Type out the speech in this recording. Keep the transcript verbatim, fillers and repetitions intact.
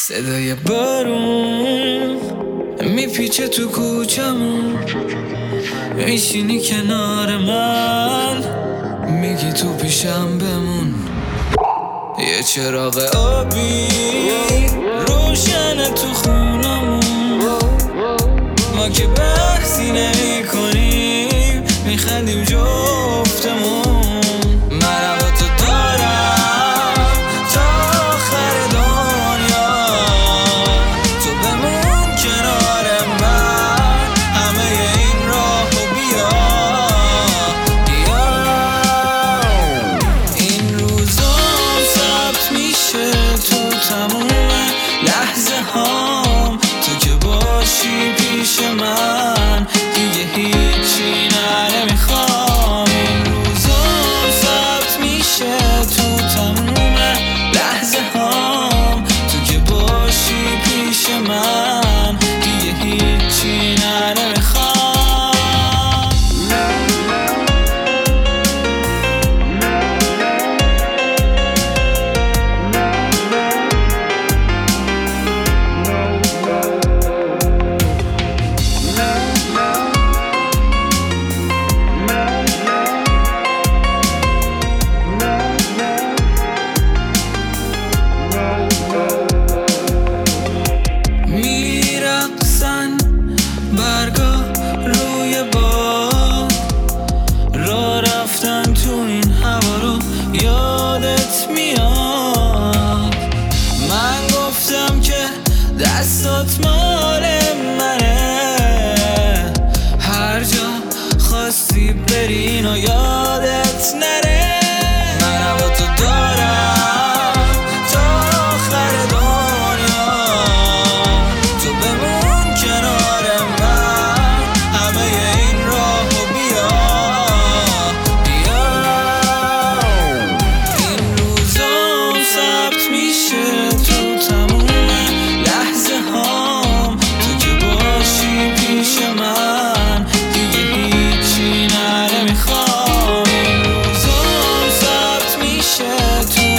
صدای بارون میپیچه تو کوچمون، میشینی کنار من، میگی تو پیشم بمون. یه چراغ آبی روشنه تو خونمون، ما که بحثی نمی کنیم، میخندیم جفتمون. من با تو دارم تا آخر دنیا، تو بمون کنار من، همه این راهو بیا بیا. این روزا ثبت میشه تو تموم لحظه هام، تو که باشی پیش من دیگه هیچی نه نمیخوام. این روزا ثبت میشه تو تموم لحظه هام، تو که باشی پیش من دیگه هیچی نه نمیخوام. برگا روی باد را رفتن تو این هوا رو یادت میاد. من گفتم که دستات مال منه، هر جا خواستی برین و یادت نره. من با تو دارم تا آخر دنیا، تو بمون کنار من، همه این راهو بیا بیا. این روزا ثبت میشه تو تموم لحظه هام، تو که باشی پیش من دیگه هیچی نه نمیخوام. این روزا ثبت میشه تو